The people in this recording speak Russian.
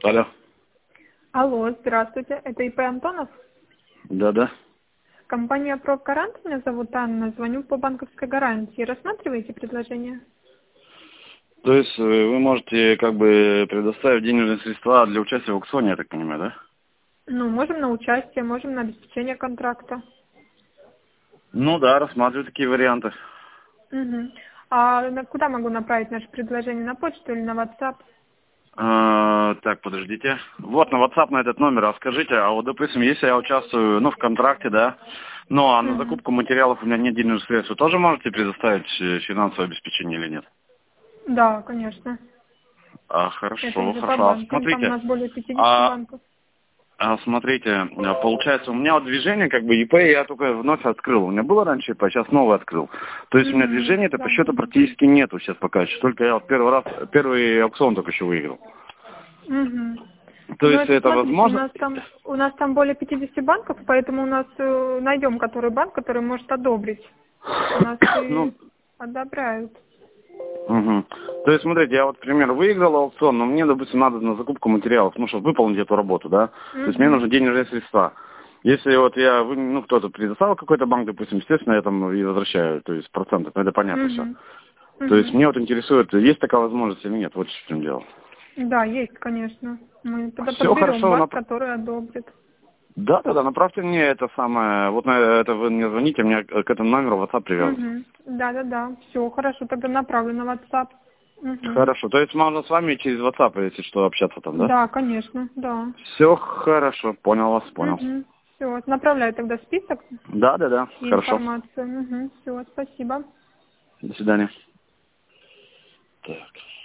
Алло. Алло, здравствуйте. Это ИП Антонов? Да. Компания «Прокарант», меня зовут Анна. Звоню по банковской гарантии. Рассматриваете предложение? То есть вы можете как бы предоставить денежные средства для участия в аукционе, я так понимаю, да? Ну, можем на участие, можем на обеспечение контракта. Ну да, рассматриваю такие варианты. Угу. Куда могу направить наше предложение? На почту или на WhatsApp? Так, подождите. Вот на WhatsApp на этот номер расскажите, а вот, допустим, если я участвую, ну, в контракте, да, ну, а на Угу. закупку материалов у меня нет денежных средств, вы тоже можете предоставить финансовое обеспечение или нет? Да, конечно. Это Хорошо, из ИП хорошо. банка. Там у нас более 50 А, банков. смотрите, получается, у меня вот движение, как бы, ИП я только вновь открыл. У меня было раньше ИП, сейчас новый открыл. То есть у меня Угу. движения это по Да. счету практически нету сейчас пока еще. Только я вот первый аукцион только еще выиграл. Угу. То Ну, есть это это смотрите, возможно? у нас там более 50 банков, поэтому у нас найдем который банк, который может одобрить. У нас Ну, и одобряют. угу. То есть, смотрите, я вот, к примеру, выиграл аукцион, но мне, допустим, надо на закупку материалов, ну, чтобы выполнить эту работу, да? То есть мне нужны Угу. денежные средства. Если вот ну, кто-то предоставил какой-то банк, допустим, естественно, я там и возвращаю, то есть проценты, ну, это понятно все. Угу. То есть Угу. мне вот интересует, есть такая возможность или нет, вот в чем дело. Да, есть, конечно. Мы тогда Все подберем хорошо, банк, который одобрит. да, направьте мне это самое, вот на это вы мне звоните, мне к этому номеру WhatsApp привязан. Угу. Да. Все, хорошо, тогда направлю на WhatsApp. Угу. Хорошо, то есть можно с вами через WhatsApp, если что, общаться там, да? Да, конечно, да. Все хорошо, понял вас, понял. Угу. Все, направляю тогда список Да, и хорошо. информацию. Угу. Все, спасибо. До свидания. Так.